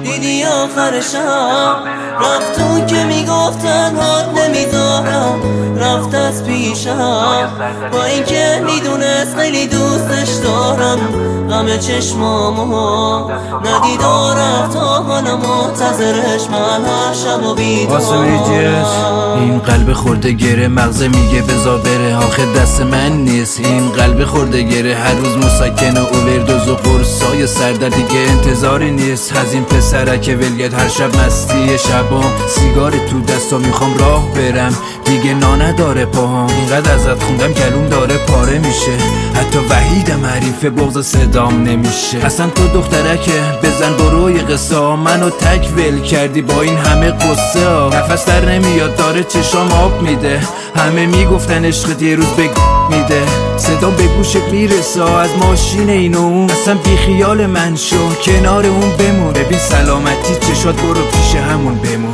دیدی آخرشم رفتون که میگفتن حال نمیذارم، رفت از پیشم با اینکه میدونست خیلی دوستش دارم. غم چشمامو ندید و رفت تا حالا منتظرش من هر شب و بیدارم. این قلب خورده گره مغزه میگه بذار بره، آخه دست من نیست. این قلب خورده گره هر روز مسکن و اووردوز و قرصای سردرد، دیگه انتظاری نیست از این پسرک ولگرد. هر شب مستی شبام سیگار تو دستا میخوام راه برم، دیگه نداره پاهام. اینقدر ازت خوندم گلوم داره پاره میشه، حتی وحیدم حریف بغض صدام نمیشه. اصلا تو دخترکه بزن بروی قصه ها، منو تک ول کردی با این همه قصه ها. نفس در نمیاد داره چشام آب میده، همه میگفتن عشقت یه روز میده. صدام به گوشت میرسه از ماشین این و اون، اصلا بی خیال من شو کنار اون بمون. ببین سلامتی چشات برو پیش همون بمون.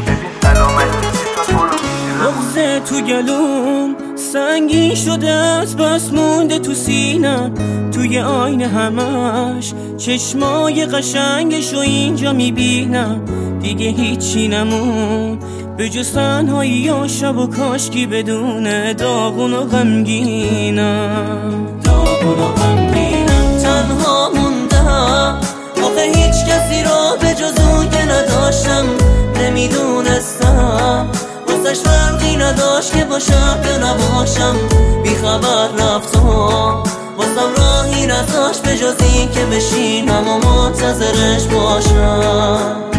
بغض تو گلوم سنگین شده است بس مونده تو سینم، توی آینه همش چشمای قشنگشو اینجا میبینم. دیگه هیچی نمون به جز تنهایی یا شب و کاشکی بدون داغون و غمگینم. تنها موندم آخه هیچ کسی را به جز اون که نداشتم. نمیدونستم واسش فرقی نداشت که باشم یا نباشم. بیخبر رفتم واسم راهی نداشت به جز این که بشینم و منتظرش باشم.